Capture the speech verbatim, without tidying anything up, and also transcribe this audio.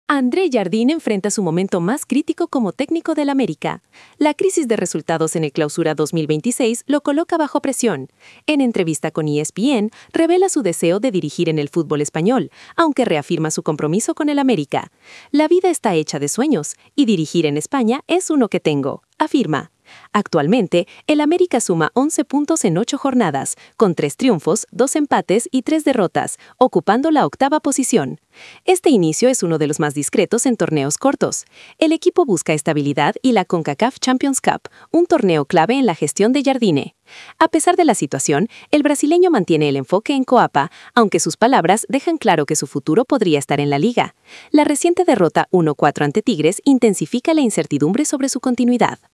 André Jardine enfrenta su momento más crítico como técnico del América. La crisis de resultados en el Clausura dos mil veintiséis lo coloca bajo presión. En entrevista con E S P N, revela su deseo de dirigir en el fútbol español, aunque reafirma su compromiso con el América. La vida está hecha de sueños, y dirigir en España es uno que tengo, afirma. Actualmente, el América suma once puntos en ocho jornadas, con tres triunfos, dos empates y tres derrotas, ocupando la octava posición. Este inicio es uno de los más discretos en torneos cortos. El equipo busca estabilidad y la CONCACAF Champions Cup, un torneo clave en la gestión de Jardine. A pesar de la situación, el brasileño mantiene el enfoque en Coapa, aunque sus palabras dejan claro que su futuro podría estar en la liga. La reciente derrota uno cuatro ante Tigres intensifica la incertidumbre sobre su continuidad.